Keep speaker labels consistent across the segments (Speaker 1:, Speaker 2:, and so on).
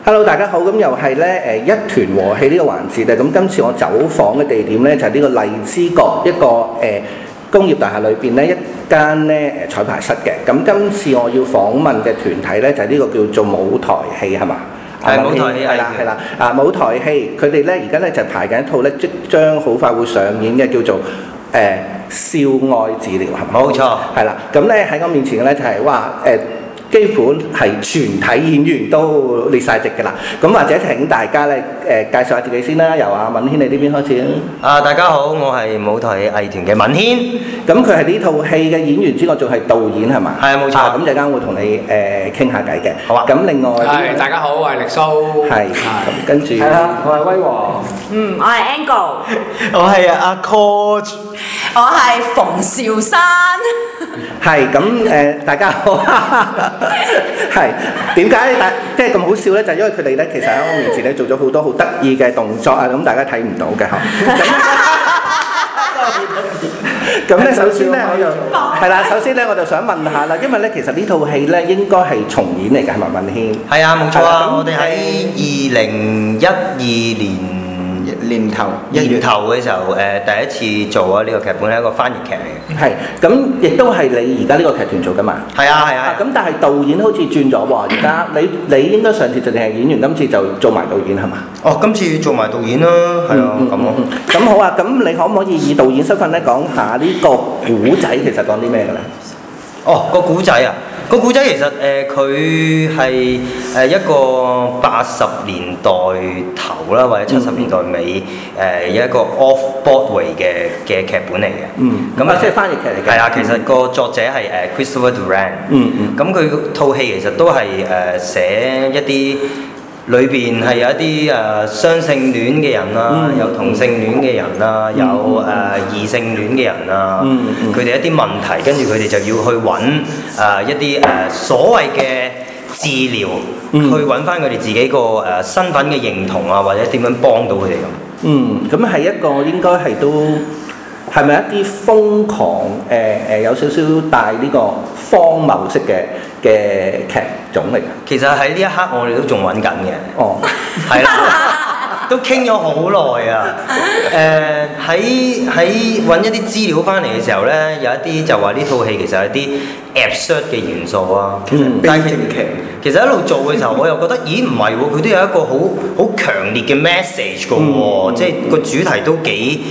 Speaker 1: Hello， 大家好，咁又係咧一團和氣呢個環節咧，咁今次我走訪嘅地點咧就係、是、呢個荔枝角一個工業大廈裏邊咧一間咧彩排室嘅，咁今次我要訪問嘅團體咧就係、是、呢個叫做舞台戲係嘛？
Speaker 2: 係舞台戲
Speaker 1: 係啦，舞台戲佢哋咧而家咧就排緊一套咧即將好快會上演嘅叫做少愛治療係嘛？
Speaker 2: 冇錯，
Speaker 1: 係啦，咁咧喺我面前嘅咧就係話幾乎係全體演員都列晒席嘅啦，咁或者請大家咧介紹下自己先啦，由阿敏軒你呢邊開始
Speaker 2: 大家好，我係舞台藝團嘅敏軒。
Speaker 1: 咁佢係呢套戲嘅演員之外，仲係導演係嘛？
Speaker 2: 係冇錯。
Speaker 1: 咁陣間會同你傾下偈嘅。
Speaker 2: 好啊。
Speaker 1: 咁另外
Speaker 3: 大家好，我係力蘇。
Speaker 1: 係。咁跟住。
Speaker 3: 係啦，我係威王。
Speaker 4: 我係 Angle。
Speaker 2: 我係阿 Coach。
Speaker 4: 我係馮紹珊。
Speaker 1: 係咁大家好。係點解即係咁好笑咧？就係因為佢哋咧，其實喺我面前咧做咗好多好得意嘅動作啊！咁大家睇唔到嘅嚇。咁咧，首先咧我就係啦，首先咧我就想問下啦，因為咧其實呢套戲咧應該係重演嚟嘅，係咪敏軒？
Speaker 2: 係啊，冇錯啊！我哋喺2012年頭嘅時候，第一次做啊呢個劇本係一個翻譯劇嚟嘅。
Speaker 1: 係，咁亦都係你而家呢個劇團做㗎嘛？
Speaker 2: 係啊。
Speaker 1: 咁但係導演好似轉咗喎，而家你應該上次就淨係演員，今次就做埋導演係嘛？
Speaker 2: 哦，今次做埋導演啦，係啊，咁咯。
Speaker 1: 咁好啊，咁你可唔可以以導演身份咧講下呢個古仔其實講啲咩嘅咧？
Speaker 2: 哦，個古仔啊！個古仔其實佢係一個80年代頭啦，或者70年代尾一個 Off-Broadway 嘅劇本嚟嘅。咁
Speaker 1: 即係翻譯劇嚟嘅。係
Speaker 2: 啊，其實個作者係Christopher Durang。咁佢套戲其實都係寫一啲裏邊係有一啲雙性戀嘅人啦，有同性戀嘅人啦，有異性戀嘅人啦，佢哋一啲問題，跟住佢哋就要去揾一啲所謂嘅治療，去揾翻佢哋自己個身份嘅認同啊，或者點樣幫到佢哋咁。
Speaker 1: 咁係一個應該係都係咪一啲瘋狂有少少帶呢個荒謬式嘅劇種嚟㗎？
Speaker 2: 其實喺呢一刻我哋都仲揾緊嘅。
Speaker 1: 哦，
Speaker 2: 係啦，都傾咗好耐啊。喺揾一啲資料翻嚟嘅時候咧，有一啲就話呢套戲其實有啲 absurd 嘅元素啊。但係其實一路做嘅時候，我又覺得，咦唔係喎，佢都有一個好強烈嘅 message 㗎喎，即係個主題都幾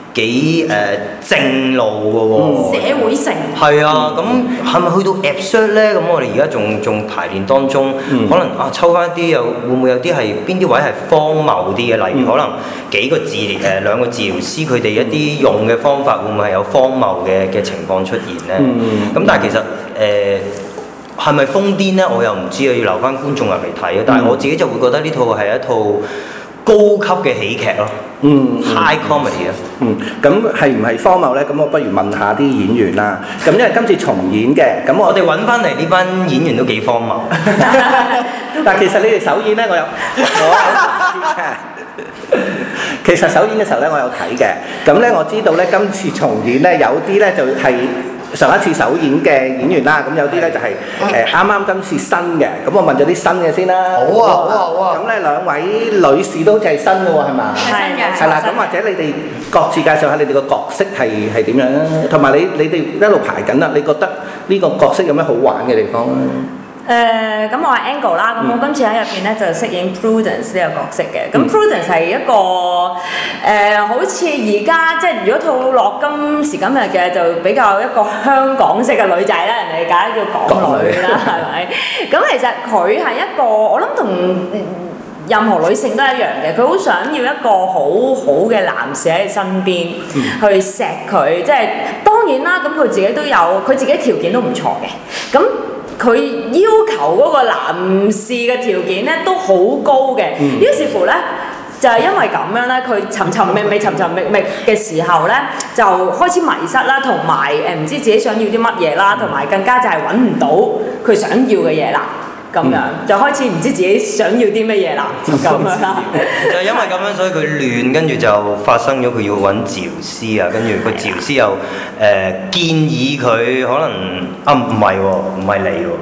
Speaker 2: 正路嘅喎，
Speaker 4: 社會性
Speaker 2: 係啊，咁係咪去到 absurd 咧？咁我哋而家仲排練當中，可能抽翻啲又會唔會有啲係邊啲位係荒謬啲嘅？例如可能幾個兩個治療師佢哋一啲用嘅方法，會唔會係有荒謬嘅情況出現咧？咁但係其實係咪瘋癲咧？我又唔知啊，要留翻觀眾入嚟睇啊。但係我自己就會覺得呢套係一套高級嘅喜劇咯。High comedy 啊！
Speaker 1: 咁係唔係荒謬咧？咁我不如問下啲演員啦。咁因為今次重演嘅，咁
Speaker 2: 我哋揾翻嚟呢班演員都幾荒謬。
Speaker 1: 但其實你哋首演咧，我有睇嘅。其實首演嘅時候咧，我有睇嘅。咁咧，我知道咧，今次重演咧，有啲咧就係上一次首演嘅演員啦。咁有啲咧就係啱啱今次新嘅。咁我問咗啲新嘅先啦。
Speaker 3: 好啊。
Speaker 1: 咁咧兩位女士都好似係新嘅喎，係嘛？
Speaker 4: 係嘅。
Speaker 1: 係啦，咁或者你哋各自介紹下你哋個角色係點樣啊？同埋你哋一路排緊啦，你覺得呢個角色有咩好玩嘅地方咧？
Speaker 4: 咁我係 Angle 啦，咁我今次喺入邊咧就飾演 Prudence 呢個角色嘅。咁 Prudence 係一個好似而家即係如果套落今時今日嘅就比較一個香港式嘅女仔啦，人哋梗係叫港女啦，係咪？咁其實佢係一個我諗同任何女性都一樣嘅，佢好想要一個好好嘅男士喺身邊去錫佢，即係當然啦，咁佢自己都有，佢自己條件都唔錯嘅，咁。佢要求嗰個男士嘅條件咧都好高嘅，於是乎咧就係因為咁樣咧，佢尋尋覓覓嘅時候咧，就開始迷失啦，同埋唔知自己想要啲乜嘢啦，同埋更加就係揾唔到佢想要嘅嘢啦。咁樣就開始唔知自己想要啲乜嘢啦，咁樣啦。
Speaker 2: 就因為咁樣，所以佢亂，跟住就發生咗佢要揾治療師啊，跟住個治療師又建議佢可能唔係喎，唔係你喎，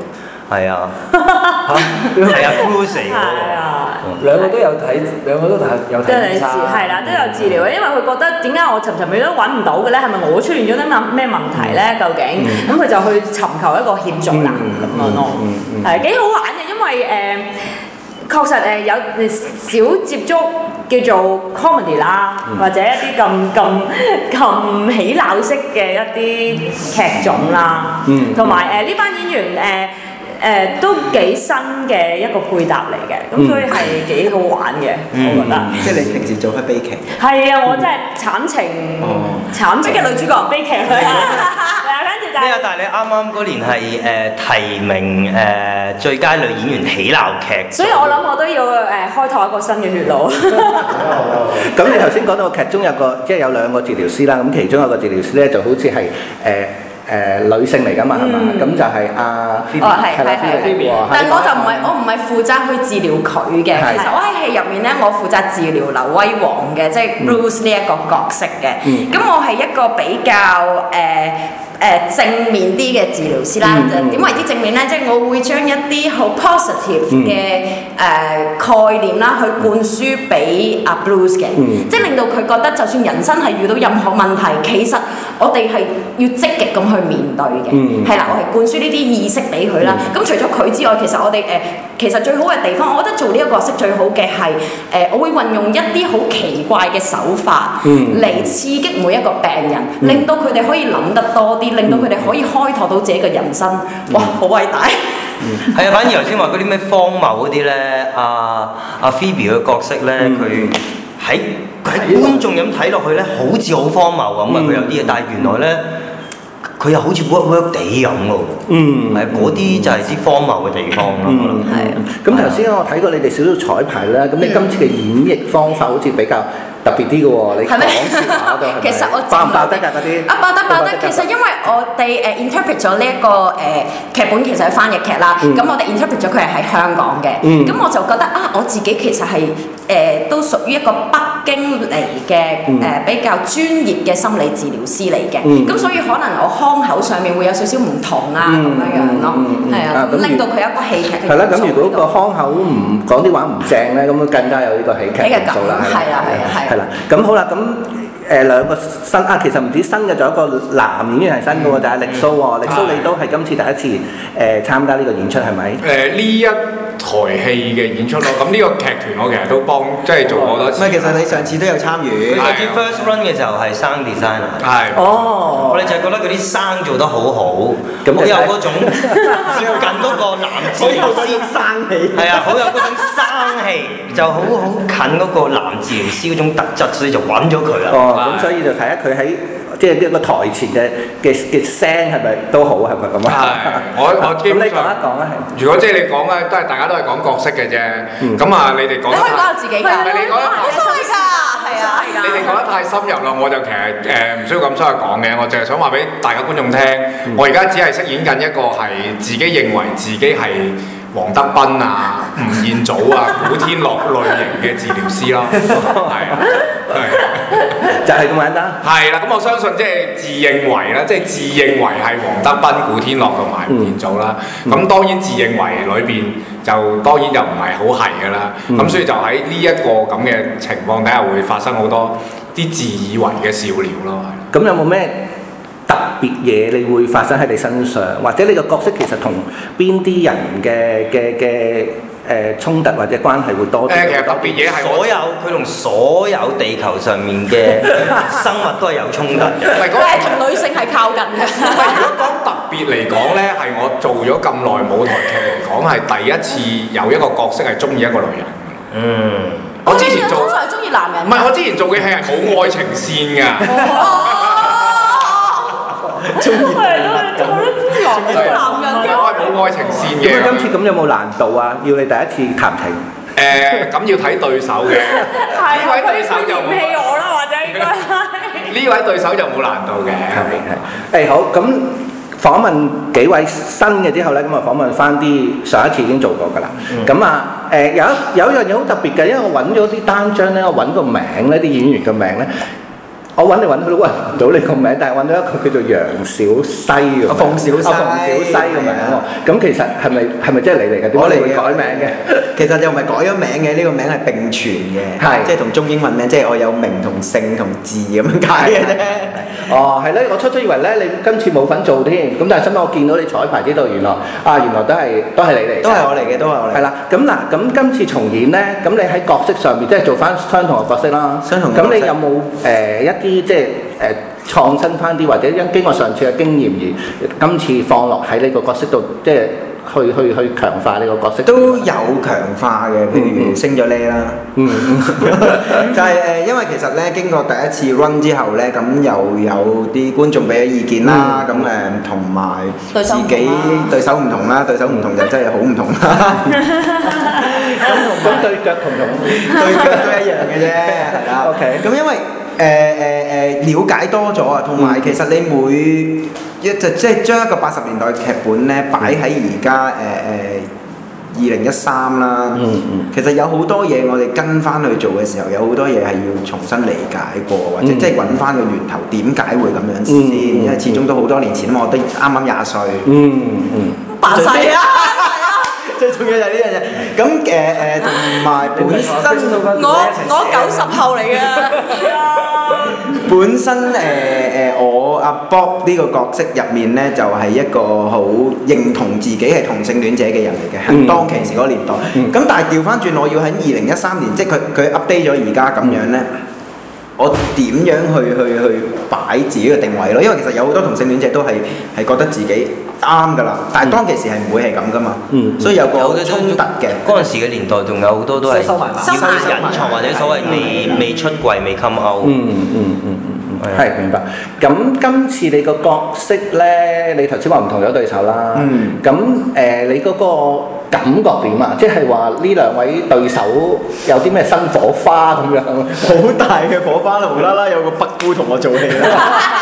Speaker 2: 係啊，係啊 Bruce 嚟
Speaker 4: 係
Speaker 2: 嘅
Speaker 4: 啊。
Speaker 3: 兩個都有睇，兩個都有
Speaker 4: 都有治
Speaker 3: 睇醫生。
Speaker 4: 係啦，都有治療嘅，因為佢覺得點解我尋日都揾唔到嘅咧？係咪我出現咗啲咩問題咧？究竟咁佢就去尋求一個協助啦，咁樣咯，係幾好玩嘅，因為確實有少接觸叫做 comedy 啦，或者一啲咁喜鬧式嘅一啲劇種啦，同埋呢班演員都幾新嘅一個配搭嚟嘅，咁所以係幾好玩嘅，我覺得。
Speaker 5: 即係你平時做開悲劇。
Speaker 4: 係啊，我真係慘情嘅女主角悲劇嚟嘅，跟住就
Speaker 2: 咩啊？但係你啱啱嗰年係提名最佳女演員喜鬧劇，
Speaker 4: 所以我諗我都要開拓一個新嘅血路。
Speaker 1: 咁你頭先講到劇中即係有兩個治療師啦，咁其中有個治療師咧就好似係女性嚟㗎嘛，係嘛？咁就係阿
Speaker 6: 係，但我就唔係負責去治療佢嘅。其實我喺戲入面咧，我負責治療劉威王嘅，即係 Bruce 呢一個角色嘅。咁我係一個比較正面啲嘅治療師啦。點為之正面咧？即係我會將一啲好 positive 嘅概念啦，去灌輸俾阿 Bruce 嘅，即係令到佢覺得就算人生係遇到任何問題，其實我哋係要積極咁去面對嘅。係啦，我係灌輸呢啲意識俾佢啦。咁除咗佢之外，其實我哋其實最好嘅地方，我覺得做呢個角色最好嘅係我會運用一啲好奇怪嘅手法嚟刺激每一個病人，令到佢哋可以諗得多啲，令到佢哋可以開拓到自己嘅人生。哇，好偉大！
Speaker 2: 係啊，反而頭先話嗰啲咩荒謬嗰啲咧，阿 Phoebe 嘅角色咧，佢喺觀眾咁睇落去咧，好似好荒謬咁啊！佢有啲嘢，但係原來咧，佢又好似 work 地咁喎。係嗰啲就係啲荒謬嘅地方咯。係。
Speaker 1: 咁頭先我睇過你哋少少彩排啦，咁你今次嘅演繹方法好似比較特別啲嘅喎，你講笑話都係咪？
Speaker 6: 其實我
Speaker 1: 爆唔爆得㗎嗰啲？
Speaker 6: 爆得！其實因為我哋interpret 咗呢一個劇本，其實係翻譯劇啦。咁我哋 interpret 咗佢係喺香港嘅。咁我就覺得我自己其實係都屬於一個北京嚟嘅比較專業嘅心理治療師嚟嘅。咁所以可能我腔口上面會有少少唔同啊咁樣咯。係啊，令到佢有一個戲劇嘅元素。
Speaker 1: 係啦，咁如果個腔口唔講啲話唔正咧，咁更加有呢個喜劇元素啦。係啦，咁好啦，咁兩個新其實唔止新嘅，仲有一個男演員係新嘅喎，就係力蘇喎。力蘇你都係今次第一次參加呢個演出係咪？
Speaker 3: 呢一台戲嘅演出咯，咁呢個劇團我其實都幫即係做過好多次。
Speaker 5: 唔係，其實你上次都有參與。
Speaker 2: 上次 first run 嘅時候係生 designer。
Speaker 3: 係。
Speaker 2: 我哋就係覺得嗰啲生做得好好，咁好有嗰種接近嗰個男治療師生氣。係啊，好有嗰種生氣，就好近嗰個男治療師嗰種特質，所以就揾咗佢啦。
Speaker 1: 咁所以就睇下佢喺即係呢個台前嘅聲係咪都好，係咪咁啊？
Speaker 3: 我基本上
Speaker 1: 咁你講一講啦。
Speaker 3: 如果即係你講嘅都係大家都係講角色嘅啫。咁你哋講得
Speaker 6: 你可以講下自己㗎，
Speaker 3: 唔係你講得
Speaker 6: 冇所謂㗎，係啊。
Speaker 3: 你哋講得太深入啦，我就其實唔需要咁深入講嘅，我淨係想話俾大家觀眾聽，我而家只係飾演緊一個係自己認為自己係黃德斌啊、吳彥祖啊、古天樂類型嘅治療師咯，係
Speaker 1: 就係咁簡單。
Speaker 3: 係啦，咁我相信即係自認為啦，即係自認為係黃德斌、古天樂同埋吳彥祖啦。咁當然自認為裏邊就當然就唔係好係㗎啦。咁所以就喺呢一個咁嘅情況底下，會發生好多啲自以為嘅笑料咯。
Speaker 1: 咁有冇咩特別嘢你會發生喺你身上，或者你個角色其實同邊啲人嘅衝突或者關係會多啲？
Speaker 3: 其實特別嘢係
Speaker 2: 佢同所有地球上面嘅生物都係有衝突嘅。
Speaker 6: 佢係同女性係靠近嘅。
Speaker 3: 如果講特別嚟講咧，係我做咗咁耐舞台劇嚟講，係第一次有一個角色係中意一個女人。我之前做
Speaker 6: 通常係中意男人。
Speaker 3: 唔係，我之前做嘅戲係冇愛情線㗎。
Speaker 1: 中意
Speaker 6: 男人嘅，
Speaker 3: 我係冇愛情線嘅。
Speaker 1: 咁今次咁有冇難度啊？要你第一次談情？
Speaker 3: 咁要睇對手嘅。呢位對手就冇。
Speaker 4: 嫌棄我啦，或者應該係。
Speaker 3: 呢位對手就冇難度嘅。
Speaker 1: 係。好，咁訪問幾位新嘅之後咧，咁啊訪問翻啲上一次已經做過㗎啦。咁有一樣嘢好特別嘅，因為我揾咗啲單張咧，我揾個名咧，啲演員嘅名咧。 我揾嚟揾去都揾唔到你個名，但係揾到一個叫做楊小西嘅。
Speaker 5: 馮小西。
Speaker 1: 馮小西個名喎。咁其實係咪真係你嚟嘅？點解你會改名嘅？
Speaker 5: 其實又唔係改咗名嘅，呢個名係並存嘅，
Speaker 1: 係
Speaker 5: 即係同中英文名，即係我有名同姓同字咁樣解嘅啫。
Speaker 1: 哦，係咧，我初以為咧你今次冇份做添，咁但係後尾我見到你彩排知道原來都係你嚟嘅，
Speaker 5: 都係我嚟嘅，都係我嚟。
Speaker 1: 係啦，咁嗱，咁今次重演咧，咁你喺角色上面即係做翻相同嘅角色啦。相同嘅角色。咁你有冇一啲即係創新翻啲，或者因經過上次嘅經驗而今次放落喺呢個角色度，即係去強化呢個角色？
Speaker 5: 都有強化嘅，譬如升咗呢啦。就係因為其實咧經過第一次 run 之後咧，咁又有啲觀眾俾咗意見啦，咁同埋自己對手唔同啦，對手唔同就真係好唔同啦。咁對腳同對腳都一樣嘅啫，係啦。OK。咁因為了解多咗啊，同埋其實你即係將一個80年代嘅劇本咧擺喺而家2013啦，其實有好多嘢我哋跟翻去做嘅時候，有好多嘢係要重新理解過，或者即係揾翻個源頭，點解會咁樣先？因為始終都好多年前啊嘛，我都啱啱20歲。
Speaker 6: 扮細啊！
Speaker 5: 最重要就係呢樣嘢。咁同埋本身
Speaker 6: 我90後嚟嘅。
Speaker 5: 本身我阿 Bob 呢個角色入面咧，就係一個好認同自己係同性戀者嘅人嚟嘅，喺當其時嗰個年代。咁但係調翻轉，我要喺2013年，即係佢 update 咗而家咁樣咧，我點樣去擺自己嘅定位咯？因為其實有好多同性戀者都係覺得自己啱㗎啦，但係當其時係唔會係咁㗎嘛，所以有個衝突嘅。
Speaker 2: 嗰陣時嘅年代仲有好多都係隱藏或者所謂未出櫃未 come out。
Speaker 1: 係明白。咁今次你個角色咧，你頭先話唔同咗對手啦。咁你嗰個感覺點啊？即係話呢兩位對手有啲咩新火花咁樣？
Speaker 5: 好大嘅火花啦！無啦啦有個北姑同我做戲啦。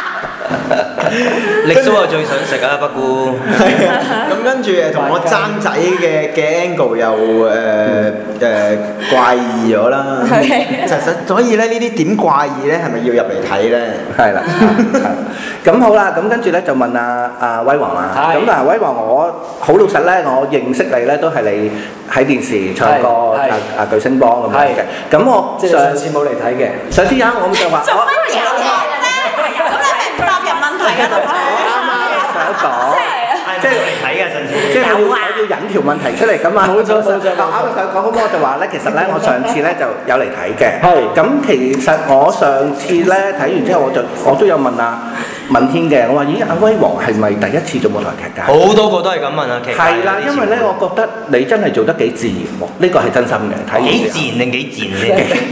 Speaker 2: 力蘇我最想食啊，北姑。
Speaker 5: 係啊，咁跟住同我爭仔嘅 angle 又怪異咗啦。其實所以咧呢啲點怪異咧，係咪要入嚟睇咧？
Speaker 1: 係啦。咁好啦，咁跟住咧就問阿威王啦。咁嗱，威王我好老實咧，我認識你咧都係你喺電視唱歌巨聲幫咁樣嘅。咁我上次冇嚟睇嘅。上次我就話即係嚟睇嘅，上次即係我要引條問題出嚟㗎嘛。冇錯。啱啱想講，咁我就話咧，其實咧，我上次咧就有嚟睇嘅。咁其實我上次咧睇完之後，我都有問問天嘅，我話：咦，阿威王係咪第一次做舞台劇㗎？好
Speaker 2: 多個都係咁問啊，其實
Speaker 1: 係啦，因為咧，我覺得你真係做得幾自然喎，呢個係真心嘅。睇
Speaker 2: 幾自然定幾賤先？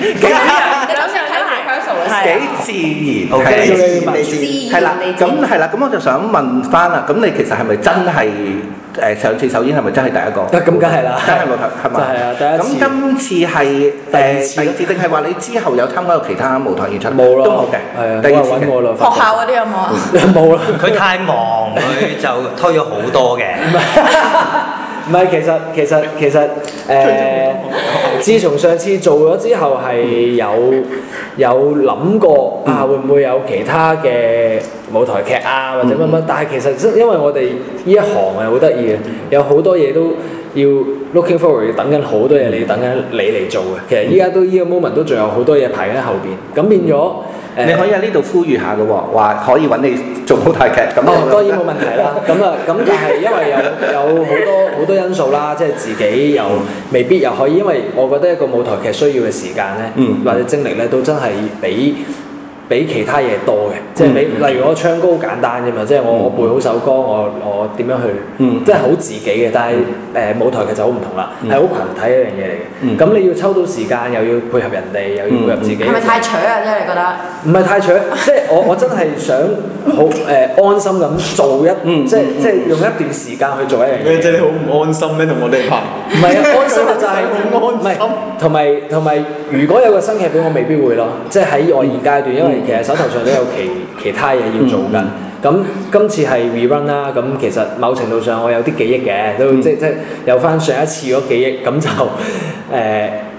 Speaker 1: 幾自然，OK，係啦，咁我就想問翻啦，咁你其實係咪真係上次首演係咪真係第一個？
Speaker 7: 咁梗係啦，
Speaker 1: 真係舞台係嘛？
Speaker 7: 係啊，第一次。
Speaker 1: 咁今次係第二次定係話你之後有參加過其他舞台演出？
Speaker 7: 冇啦，
Speaker 1: 都冇嘅。
Speaker 7: 係啊，
Speaker 1: 第二次嘅。
Speaker 6: 學校嗰啲有冇啊？
Speaker 7: 冇啦，
Speaker 2: 佢太忙，佢就推咗好多嘅。
Speaker 7: 唔係，其實自從上次做咗之後，係有諗過會唔會有其他嘅舞台劇啊，或者乜乜？但係其實因為我哋呢一行係好得意嘅，有好多嘢都要 looking forward， 等緊好多嘢，你等緊你嚟做嘅。其實依家都呢個 moment 都仲有好多嘢排喺後邊，咁變咗。
Speaker 1: 你可以喺呢度呼籲下嘅喎，話可以揾你做舞台劇咁。
Speaker 7: 當然冇問題啦。咁但係因為有好多因素啦，即係自己又未必又可以，因為我覺得一個舞台劇需要嘅時間咧，或者精力咧，都真係比其他嘢多嘅。即係例如我唱歌好簡單啫嘛，即係我背好首歌，我點樣去，即係好自己嘅。但係舞台劇就好唔同啦，係好群體一樣嘢嚟嘅。咁你要抽到時間，又要配合人哋，又要配合自己。
Speaker 6: 係咪太扯啊？即係你覺得？
Speaker 7: 唔係太長，即係我真係想好安心咁做即係用一段時間去做一樣嘢。
Speaker 5: 即係你好唔安心咧，同我哋拍。
Speaker 7: 唔係安心就係唔係同埋，如果有個新劇本，我未必會咯。即係喺我現階段，因為其實手頭上都有其他嘢要做緊。咁今次係 rerun 啦，咁其實某程度上我有啲記憶嘅，都即係有翻上一次嗰記憶，咁就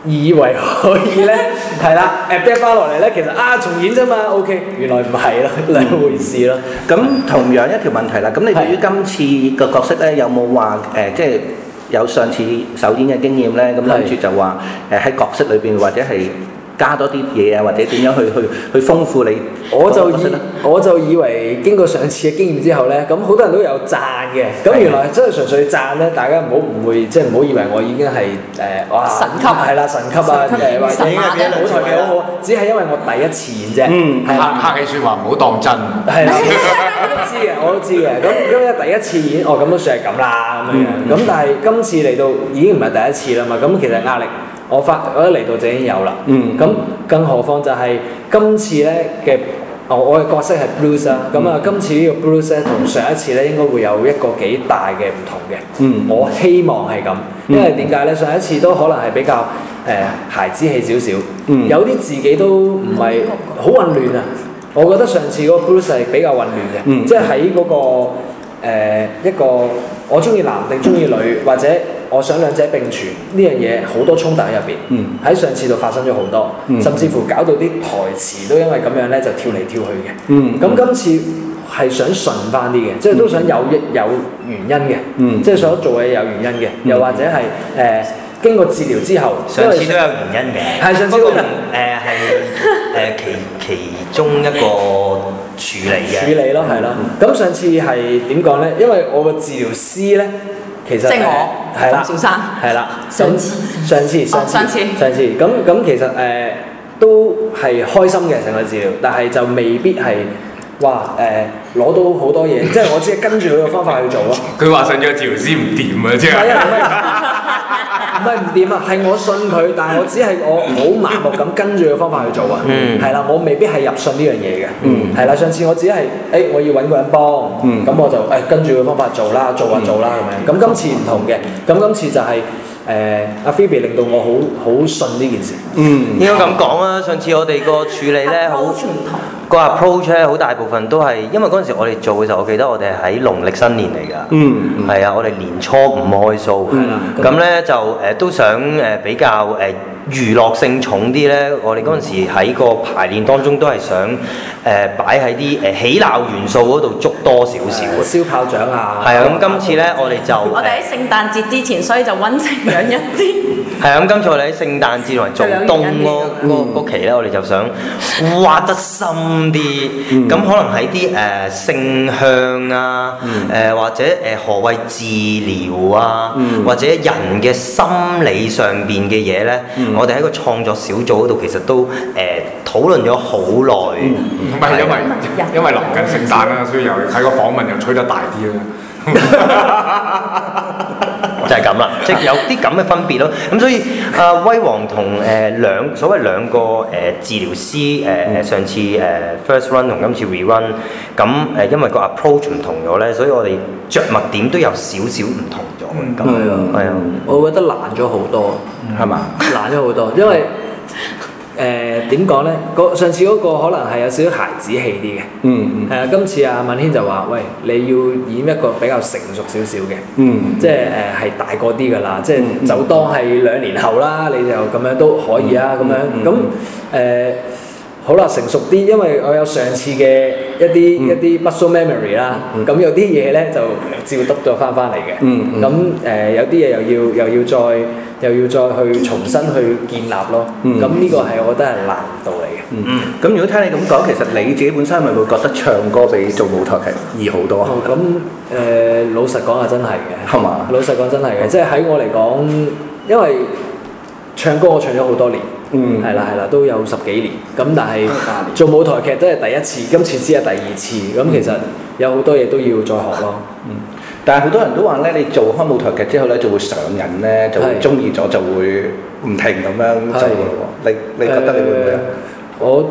Speaker 7: 以為可以咧，係啦 adapt 翻落嚟咧，其實重演啫嘛 ，OK， 原來唔係咯，兩回事咯。
Speaker 1: 咁同樣一條問題啦，咁你對於今次個角色咧，有冇話即係有上次首演嘅經驗咧？咁諗住就話喺角色裏邊或者係加多啲嘢啊，或者點樣去豐富你
Speaker 7: 我就以為經過上次嘅經驗之後咧，咁好多人都有讚嘅，咁原來真係純粹讚咧，大家唔好誤會，即係唔好以為我已經係哇
Speaker 6: 神級
Speaker 7: 係啦神級啊，或者舞台嘅好好，只係因為我第一次演啫，
Speaker 3: 客氣説話唔好當真。
Speaker 7: 係啦，我都知嘅，咁第一次演，咁都算係咁啦咁樣，咁但係今次嚟到已經唔係第一次啦嘛，咁其實壓力。我一嚟到就已經有啦，咁更何況就係今次咧嘅我嘅角色係 Bruce 啦，咁今次呢個 Bruce 咧同上一次咧應該會有一個幾大嘅唔同嘅，我希望係咁，因為點解咧？上一次都可能係比較孩子氣少少，有啲自己都唔係好混亂啊，我覺得上次嗰個 Bruce 係比較混亂嘅，即係喺嗰個一個我中意男定中意女或者。我想兩者並存呢樣嘢好多衝突喺入邊，喺上次度發生咗好多，甚至乎搞到啲台詞都因為咁樣咧就跳嚟跳去嘅。咁今次係想順翻啲嘅，即係都想有原因嘅，即係想做嘅有原因嘅，又或者係經過治療之後，
Speaker 2: 上次都有原因嘅，
Speaker 7: 係上次都有
Speaker 2: 係其中一個處理
Speaker 7: 咯，係咯。咁上次係點講咧？因為我個治療師咧。其實
Speaker 6: 即係我
Speaker 7: 係啦，
Speaker 6: 小生
Speaker 7: 係啦，
Speaker 6: 上次
Speaker 7: 咁其實都係開心嘅成個治療，但係就未必係話攞到好多嘢，即係我只係跟住佢個方法去做咯。
Speaker 3: 佢話上咗個治療師唔掂啊，即係。
Speaker 7: 唔係唔掂啊，係我信佢，但係我只係我好盲目咁跟住個方法去做啊。係啦，我未必係入信呢樣嘢嘅。係啦，上次我只係我要揾個人幫，咁我就跟住個方法做啦咁樣。咁今次唔同嘅，咁今次就係阿 Phoebe 令到我好信呢件事。
Speaker 2: 應該咁講啊，上次我哋個處理咧好個 approach 咧，好大部分都係因為嗰陣時我哋做嘅時候，我記得我哋係喺農曆新年嚟㗎。係啊，我哋年初五開 show。咁咧就都想比較娛樂性重啲咧。我哋嗰陣時喺個排練當中都係想擺喺啲喜鬧元素嗰度捉多少少。
Speaker 7: 燒炮仗啊！
Speaker 2: 係啊，咁今次咧我哋就
Speaker 6: 我哋喺聖誕節之前，所以就溫情養一啲。
Speaker 2: 係啊，咁今次我哋喺聖誕節同埋做冬嗰期咧，我哋就想挖得深啲，咁可能喺啲性向啊，或者何謂治療啊，或者人嘅心理上邊嘅嘢咧，我哋喺個創作小組嗰度其實都討論咗好耐。
Speaker 3: 唔係因為臨近聖誕啦，所以又睇個訪問又吹得大啲啦。
Speaker 2: 就係咁啦，即係有啲咁嘅分別咯。咁所以威王同兩個治療師上次first run 同今次 re-run， 咁因為個 approach 唔同咗咧，所以我哋着墨點都有少少唔同咗。咁係啊，
Speaker 7: 我覺得難咗好多，係嘛？難咗好多，因為點講咧？上次嗰個可能係有少少孩子氣啲嘅，係啊。今次阿敏軒就話：喂，你要演一個比較成熟少少嘅，即係係大個啲㗎啦，即係就當係2年後啦，你就咁樣都可以啊，咁樣咁好啦，成熟啲，因為我有上次嘅一啲 muscle memory 啦，咁有啲嘢咧就照得咗翻嚟嘅，咁有啲嘢又要再去重新去建立咯，咁呢個係我覺得係難度嚟嘅。
Speaker 1: 咁如果聽你咁講，其實你自己本身係咪會覺得唱歌比做舞台劇易好多啊？
Speaker 7: 咁老實講係真係嘅，
Speaker 1: 係嘛？
Speaker 7: 老實講真係嘅，即係喺我嚟講，因為唱歌我唱咗好多年。係啦，都有10幾年，咁但係做舞台劇都係第一次，今次只係第2次，咁其實有好多嘢都要再學咯。
Speaker 1: 但係好多人都話咧，你做開舞台劇之後咧，就會上癮咧，就會中意咗，就會唔停咁樣做㗎喎。你覺得你會唔會啊？
Speaker 7: 我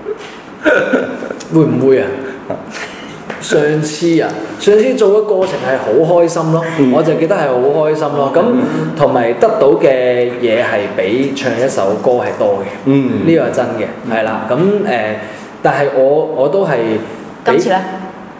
Speaker 7: 會唔會啊？上次做嘅過程係好開心咯，我就記得係好開心咯。咁同埋得到嘅嘢係比唱一首歌係多嘅，呢個係真嘅，係啦。咁但係我都係
Speaker 6: 今次咧，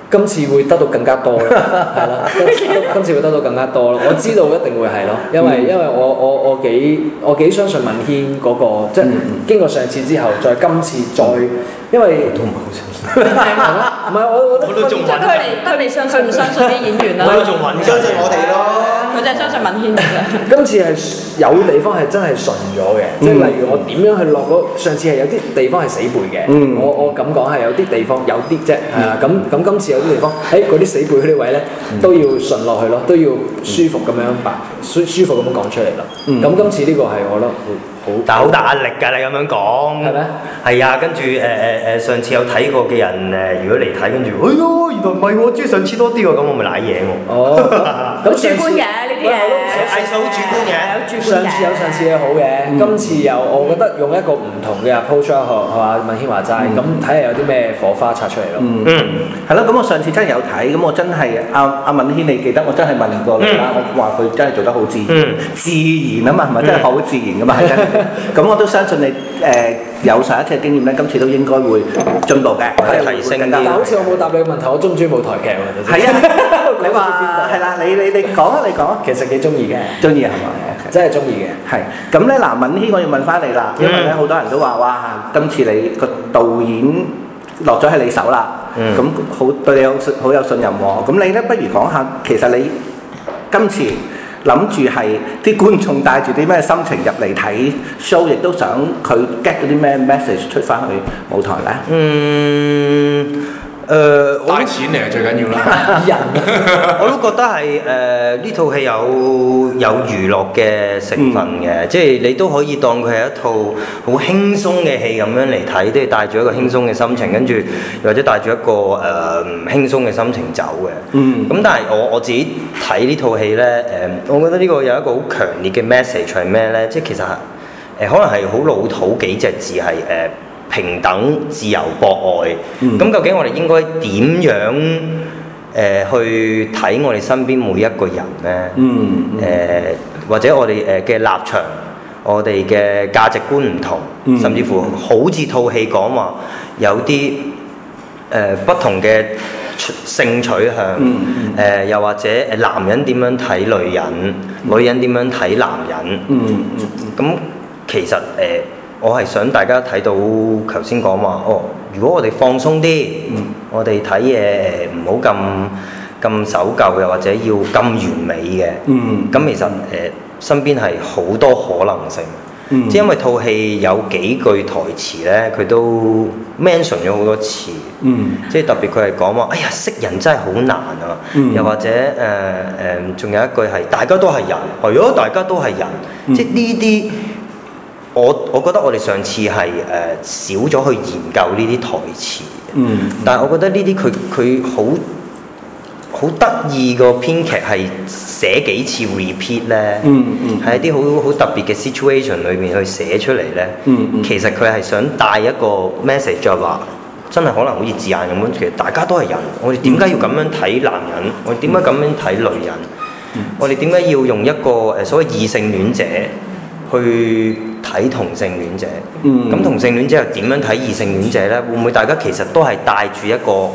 Speaker 7: 今次會得到更加多咯，係啦，今次會得到更加多咯。我知道一定會係咯，因為我幾相信文軒嗰個，即係經過上次之後，再今次再，因為
Speaker 2: 都唔係好相信。
Speaker 7: 唔係我
Speaker 2: 都仲揾緊。
Speaker 6: 佢哋相信唔相信啲演員啦？
Speaker 2: 我都仲揾緊。
Speaker 5: 相信我哋咯。
Speaker 6: 佢真係相信文軒嘅啫。
Speaker 7: 今次係有地方係真係順咗嘅，即係例如我點樣去落嗰上次係有啲地方係死背嘅，我咁講係有啲地方有啲啫，係啊，咁今次有啲地方，嗰啲死背嗰啲位咧都要順落去咯，都要舒服咁樣舒服咁樣講出嚟咯。咁今次呢個係我覺得好，
Speaker 2: 但係好大壓力㗎，你咁樣講。
Speaker 7: 係咩？
Speaker 2: 係啊，跟住上次有睇過嘅人如果嚟睇，跟住哎呀，原來唔係喎，中意上次多啲喎，咁我咪賴嘢喎。
Speaker 7: 哦，
Speaker 4: 咁主觀嘅呢啲嘢，
Speaker 2: 藝術好主觀嘅。
Speaker 7: 上次有上次嘅好嘅，今次有我覺得用一個唔同嘅 approach 係嘛？文軒話齋，咁睇下有啲咩火花擦出嚟咯。
Speaker 1: 係咯，咁我上次真係有睇，咁我真係阿文軒，你記得我真係問過你啦，我話佢真係做得好自然啊嘛，係咪真係好自然噶嘛？係真。咁我都相信你有上一次嘅經驗咧，今次都應該會進步嘅，即係
Speaker 2: 提升啲。
Speaker 7: 但好似我冇答你個問題，我中唔中意舞台劇喎？
Speaker 1: 係啊，你話係啦，你講啊，你講。
Speaker 7: 其實幾中意嘅，
Speaker 1: 中意係嘛？
Speaker 7: 真係中意嘅。
Speaker 1: 係咁咧，嗱，文軒我要問翻你啦，因為咧好多人都話哇，今次你個導演落咗喺你手啦，咁好對你好有信任喎。咁你咧不如講下，其實你今次諗住係啲觀眾帶住啲咩心情入嚟睇 show， 亦都想佢 get 嗰啲咩 message 出翻去舞台咧？
Speaker 3: 帶錢嚟係最緊要啦。
Speaker 2: 我都覺得係呢套戲有娛樂嘅成分嘅，即係你都可以當佢係一套好輕鬆嘅戲咁樣嚟睇，都係帶住一個輕鬆嘅心情，跟住或者帶住一個輕鬆嘅心情走嘅。咁但係我自己睇呢套戲咧，我覺得呢個有一個好強烈嘅 message 係咩咧？即係其實可能係好老土幾隻字係平等、自由、博愛。咁究竟我哋應該點樣去睇我哋身邊每一個人咧？或者我哋嘅立場、我哋嘅價值觀唔同，甚至乎好似套戲講話有啲不同嘅性取向，又或者男人點樣睇女人，女人點樣睇男人。咁其實我係想大家睇到頭先講話，如果我哋放鬆啲，我哋睇嘢唔好咁守舊，又或者要咁完美嘅，咁其實身邊係好多可能性。即係因為套戲有幾句台詞咧，佢都 mention 咗好多次。即係特別佢係講話，哎呀，識人真係好難啊！又或者仲有一句係大家都係人，係咯，大家都係人。即係呢啲。我覺得我哋上次係少咗去研究呢啲台詞，但係我覺得呢啲佢好得意個編劇係寫幾次 repeat 咧，喺一啲好特別嘅 situation 裏面去寫出嚟咧，其實佢係想帶一個 message 就係話，真係可能好似字眼咁樣，其實大家都係人，我哋點解要咁樣睇男人？我哋點解咁樣睇女人？我哋點解要用一個所謂異性戀者去睇同性戀者？咁同性戀者又點樣睇異性戀者呢？會唔會大家其實都係帶住一個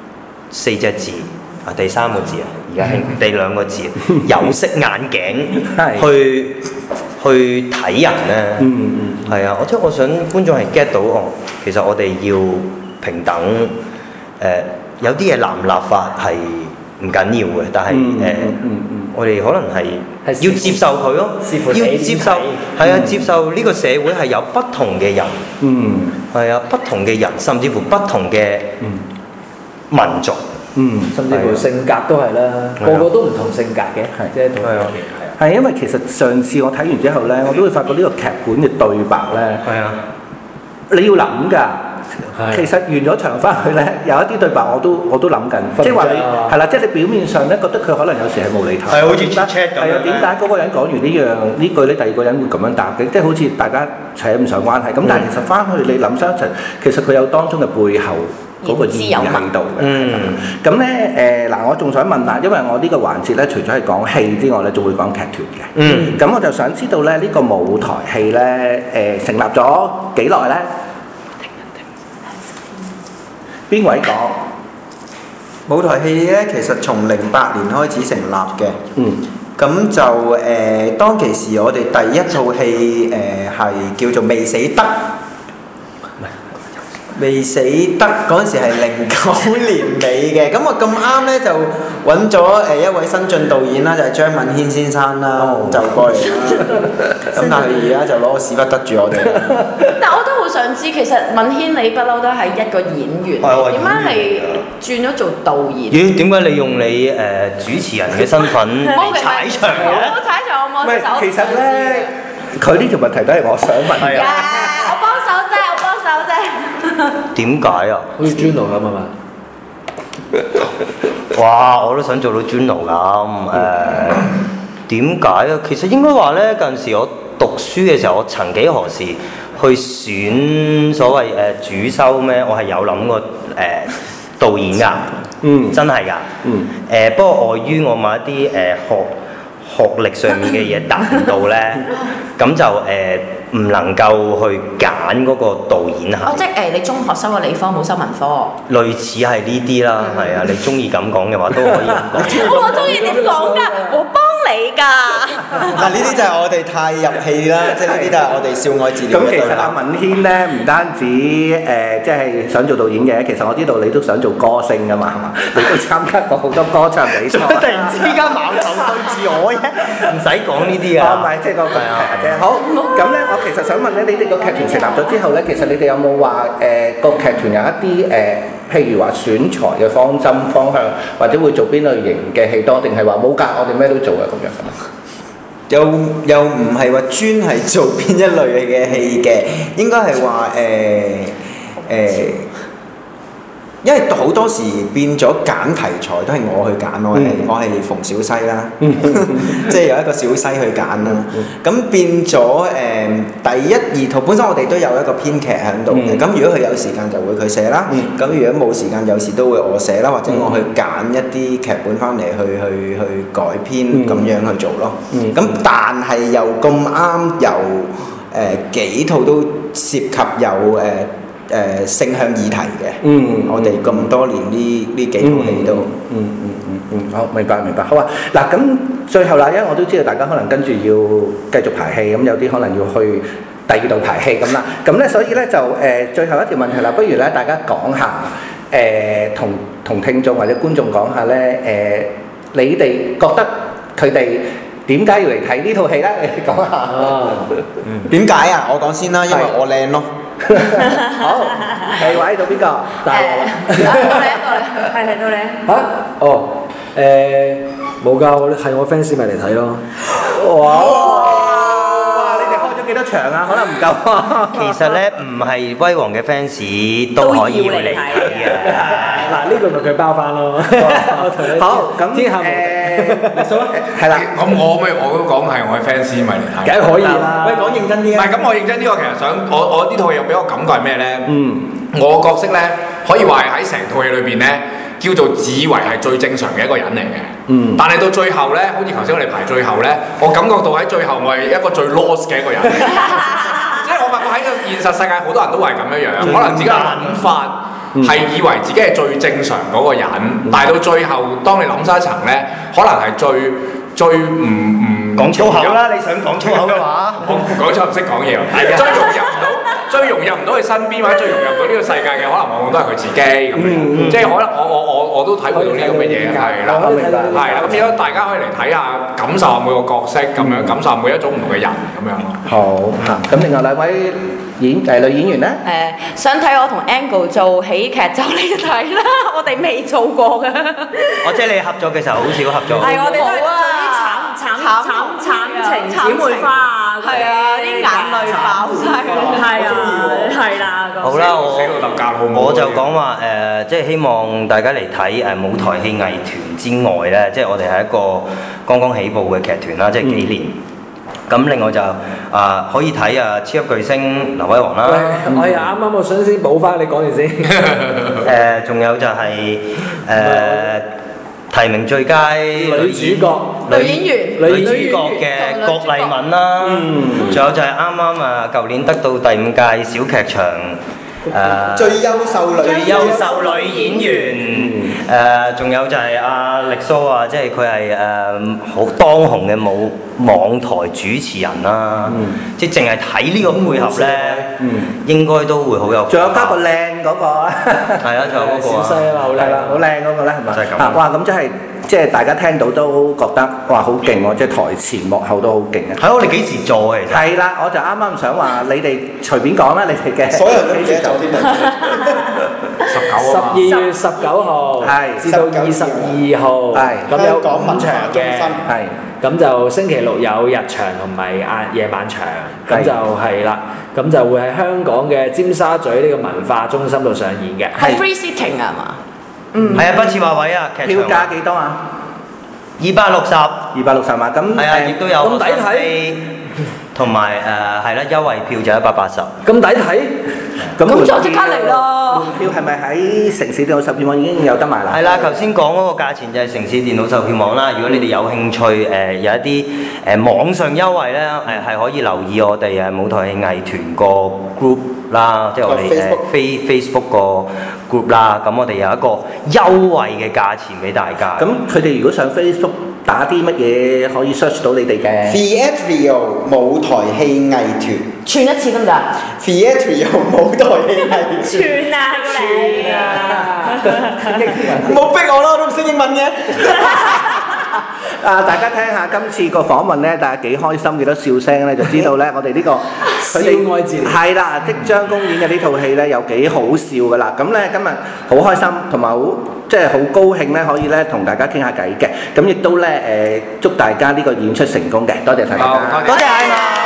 Speaker 2: 4隻字啊，第3個字啊，而家興第2個字，有色眼鏡去睇人呢？係啊，我想觀眾係 get 到其實我哋要平等。有啲嘢立唔立法係唔緊要嘅，但係我哋可能係要接受佢咯，要接受係啊，接受呢個社會係有不同嘅人，係啊，不同嘅人，甚至乎不同嘅民族，
Speaker 7: 甚至乎性格都係啦，個個都唔同性格嘅，即係同
Speaker 1: 係因為其實上次我睇完之後咧，我都會發覺呢個劇本嘅對白咧，你要諗㗎。其實完咗場翻去咧，有一啲對白我都諗緊，即係話你係啦，即係你表面上咧覺得佢可能有時係無厘頭，
Speaker 2: 係好似 chat 咁樣。係啊，
Speaker 1: 點解嗰個人講完呢句咧，第二個人會咁樣答嘅？即係好似大家扯唔上關係。咁但係其實翻去你諗深一層，其實佢有當中嘅背後嗰個意義喺度嘅。咁咧嗱，我仲想問下，因為我呢個環節咧，除咗係講戲之外咧，仲會講劇團嘅。咁我就想知道咧，呢個舞台戲咧成立咗幾耐咧？邊位講？
Speaker 5: 舞台戲咧，其實從08年開始成立嘅。咁就當其時我哋第一套戲係叫做未死得。未死得嗰陣時係09年尾嘅，咁我咁啱咧就揾咗一位新晉導演啦，就係張敏軒先生啦，就過嚟啦。咁但係而家就攞個屎忽得住我哋。
Speaker 6: 但我都好想知，其實敏軒你不嬲都係一個演員，點解你轉咗做導演？
Speaker 2: 咦？點解你用你主持人嘅身份嚟踩場嘅？
Speaker 6: 我踩場我摸手。
Speaker 1: 其實咧，佢呢條問題都係我想問嘅。
Speaker 6: 我幫手啫，我幫手啫。
Speaker 2: 點解啊？
Speaker 7: 好似 Juno 咁啊嘛！
Speaker 2: 哇！我都想做到 Juno 咁點解啊？其實應該話咧，近時我讀書嘅時候，我曾幾何時去選所謂主修咩？我係有諗過導演㗎，真係㗎。不過礙於我某一啲學歷上面嘅嘢達唔到咧，咁就唔能夠去揀嗰個導演係。
Speaker 6: 即係你中學修嘅理科冇修文科。類
Speaker 2: 似係呢啲啦，係啊，你中意咁講嘅話都可以咁講。
Speaker 6: 我中意點講㗎？我幫你㗎。
Speaker 5: 嗱，呢啲就係我哋太入戲啦，即係呢啲就係我哋少愛治療。
Speaker 1: 咁其實阿敏軒咧，唔單止即係想做導演嘅，其實我知道你都想做歌星㗎嘛，係嘛？你都參加過好多歌唱比賽。
Speaker 2: 突然之間矛頭對住我嘅，唔使講呢啲啊。
Speaker 1: 唔係，即係個劇啫。好，咁咧，我其實想問咧，你哋個劇團成立咗之後咧，其實你哋有冇話個劇團有一啲譬如話選材嘅方針方向，或者會做邊類型嘅戲多，定係話冇㗎？我哋咩都做啊咁樣。
Speaker 5: 又唔係話專係做邊一類嘅戲嘅，應該係話因為好多時變咗揀題材都係我去揀，我係馮小西啦，即係有一個小西去揀啦。咁變咗第一二套本身我哋都有一個編劇喺度嘅，咁如果佢有時間就會佢寫啦，咁如果冇時間有時都會我寫啦，或者我去揀一啲劇本翻嚟去改編咁樣去做咯。咁但係又咁啱有幾套都涉及有性向議題嘅，我哋咁多年呢幾套戲都，
Speaker 1: 好，明白。好啊，嗱咁最後啦，因為我都知道大家可能跟住要繼續排戲，咁有啲可能要去第二度排戲咁啦，咁咧所以咧就最後一條問題啦，不如咧大家講下同聽眾或者觀眾講下咧你哋覺得佢哋點解要嚟睇呢套戲咧？你講下。
Speaker 5: 點解啊？我講先啦，因為我靚咯。
Speaker 1: 好，係位到邊個？大
Speaker 4: 到你，係到你。
Speaker 7: 嚇？哦，冇㗎，係我 fans 咪嚟睇咯。
Speaker 1: 哇！你哋開咗幾多場啊？可能唔夠啊。
Speaker 2: 其實咧，唔係威王嘅 fans 都可以嚟睇嘅。
Speaker 7: 嗱，呢個咪佢包翻咯。
Speaker 1: 好，咁
Speaker 7: 天下你數啦，
Speaker 1: 係啦。
Speaker 3: 咁我都講係我嘅 fans 咪嚟睇。
Speaker 7: 梗係可以啦。
Speaker 5: 喂，講認真啲啊！
Speaker 3: 唔係咁，我認真啲，我其實想我呢套戲俾我感覺係咩咧？我角色咧可以話係喺成套戲裏邊咧，叫做自以為係最正常嘅一個人嚟嘅。但係到最後咧，好似頭先我哋排最後咧，我感覺到喺最後我係一個最 lost 嘅一個人。即係我發覺喺個現實世界好多人都係咁樣樣，可能自己嘅諗法係以為自己係最正常嗰個人，但係到最後當你諗深一層咧，可能係最唔
Speaker 2: 講粗口啦！你想講粗口嘅話，
Speaker 3: 我唔講粗口，唔識講嘢喎。最融入唔到佢身邊，或者最融入到呢個世界嘅，可能往往都係佢自己咁樣。即係可能我都體會到呢咁嘅嘢，係啦，係啦。咁如果大家可以嚟睇下，感受下每個角色咁樣，感受下每一種唔同嘅人咁樣咯。
Speaker 1: 好嚇，咁另外兩位女演員咧？
Speaker 6: 想睇我同 Angle 做喜劇就嚟睇啦，我哋未做過㗎。
Speaker 2: 我即係你合作嘅時候好少合作。
Speaker 4: 係我哋都係做啲慘情姊妹花啊，
Speaker 6: 係啊，啲眼淚爆晒，
Speaker 4: 係啦。
Speaker 2: 好啦，我就講話即係希望大家嚟睇舞台戲藝團之外咧，即係我哋係一個剛剛起步嘅劇團啦，即係幾年。咁另外就可以睇超級巨星劉威王啦。
Speaker 7: 係啊，啱啱我想先補翻你講完先。
Speaker 2: 仲有就係提名最佳
Speaker 7: 女主角、
Speaker 6: 女演員、
Speaker 2: 女主角嘅郭麗敏啦。仲有就係啱啱舊年得到第5屆小劇場
Speaker 5: 最優秀女
Speaker 2: 演員仲有就係阿力蘇啊，即係佢係好當紅嘅網台主持人啦，即係淨係睇呢個配合咧，應該都會好有。
Speaker 1: 仲有加個靚嗰個啊，
Speaker 2: 係啊，仲有嗰個
Speaker 7: 小西啊，好靚啦，
Speaker 1: 好靚嗰個咧係咪？
Speaker 2: 就係咁。
Speaker 1: 哇！咁即係大家聽到都覺得哇好勁喎，即係台前幕後都好勁啊！
Speaker 2: 係我哋幾時做啊？其實
Speaker 1: 係啦，我就啱啱想話你哋隨便講啦，你哋嘅
Speaker 5: 所有人都唔記得咗添啊
Speaker 7: 12月19號至到22號，咁有5場嘅，咁就星期六有日場同埋夜晚場，咁就係啦，咁就會喺香港嘅尖沙咀呢個文化中心度上演嘅。
Speaker 6: 係 free sitting 啊嘛？
Speaker 2: 係啊，不設話位啊，劇場
Speaker 1: 票價幾多啊
Speaker 2: ？260
Speaker 1: 嘛，咁
Speaker 2: 係啊，亦都有
Speaker 7: 咁抵睇，
Speaker 2: 同埋係啦，優惠票就180。
Speaker 7: 咁抵睇，
Speaker 6: 咁就即刻嚟咯！
Speaker 1: 門票係咪喺城市電腦售票網已經有得賣啦？
Speaker 2: 係啦，頭先講嗰個價錢就係城市電腦售票網啦。如果你哋有興趣有一啲網上優惠咧，係可以留意我哋舞台戲藝團個 group 啦，即係我哋Facebook 個 group 啦。咁我哋有一個優惠嘅價錢俾大家。
Speaker 1: 咁佢哋如果上 Facebook 打啲乜嘢可以 search 到你哋嘅
Speaker 5: Theatrio 舞台戲藝團，
Speaker 6: 串一次得唔得
Speaker 5: ？Theatrio 舞台戲藝團，
Speaker 4: 串啊你啊！
Speaker 5: 冇逼我啦，我都唔識英文嘅。
Speaker 1: 大家聽下今次個訪問咧，大家幾開心幾多笑聲咧，就知道咧我哋呢個佢哋
Speaker 7: 笑愛治療
Speaker 1: 係啦，即將公演嘅呢套戲咧有幾好笑噶啦。咁咧今日好開心同埋好即係好高興咧，可以咧同大家傾下偈嘅。咁亦都咧祝大家呢個演出成功嘅，多謝大家。
Speaker 2: 多謝。